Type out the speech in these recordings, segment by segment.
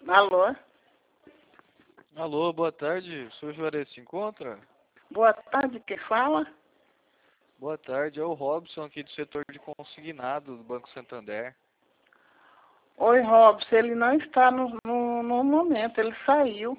Alô? Alô, boa tarde. O senhor Juarez se encontra? Boa tarde, quem fala? Boa tarde, é o Robson aqui do setor de consignado do Banco Santander. Oi, Robson, ele não está no momento, ele saiu.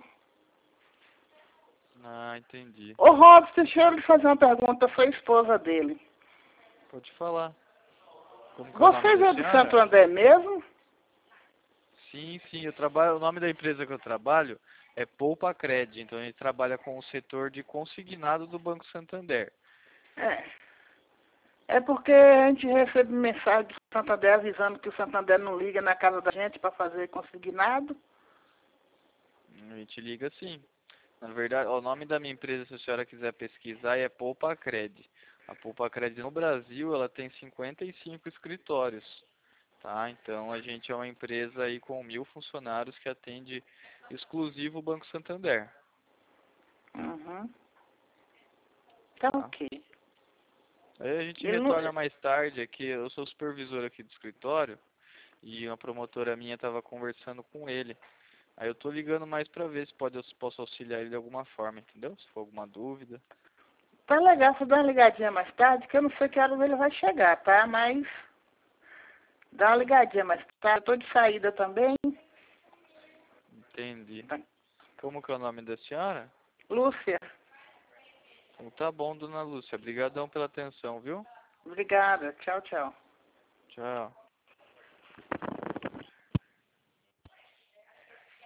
Ah, entendi. Ô, Robson, deixa eu lhe fazer uma pergunta, eu sou a esposa dele. Pode falar. Como que é o nome Vocês da é de Santo senhora? André mesmo? Sim, eu trabalho. O nome da empresa que eu trabalho é Poupa Cred. Então a gente trabalha com o setor de consignado do Banco Santander. É. É porque a gente recebe mensagem do Santander avisando que o Santander não liga na casa da gente para fazer consignado. A gente liga sim. Na verdade, o nome da minha empresa, se a senhora quiser pesquisar, é Poupa Cred. A Poupa Cred no Brasil, ela tem 55 escritórios. Tá, então a gente é uma empresa aí com 1.000 funcionários que atende exclusivo o Banco Santander. Uhum. Tá Tá? ok. Aí a gente Ele não... retorna mais tarde aqui, eu sou supervisor aqui do escritório e uma promotora minha estava conversando com ele. Aí eu tô ligando mais para ver se posso auxiliar ele de alguma forma, entendeu? Se for alguma dúvida. Tá legal, você dá uma ligadinha mais tarde, que eu não sei que horas ele vai chegar, tá? Mas dá uma ligadinha mais tarde. Eu tô de saída também. Entendi. Tá. Como que é o nome da senhora? Lúcia, Então tá bom, dona Lúcia. Obrigadão pela atenção, viu? obrigada. Tchau, tchau. Tchau.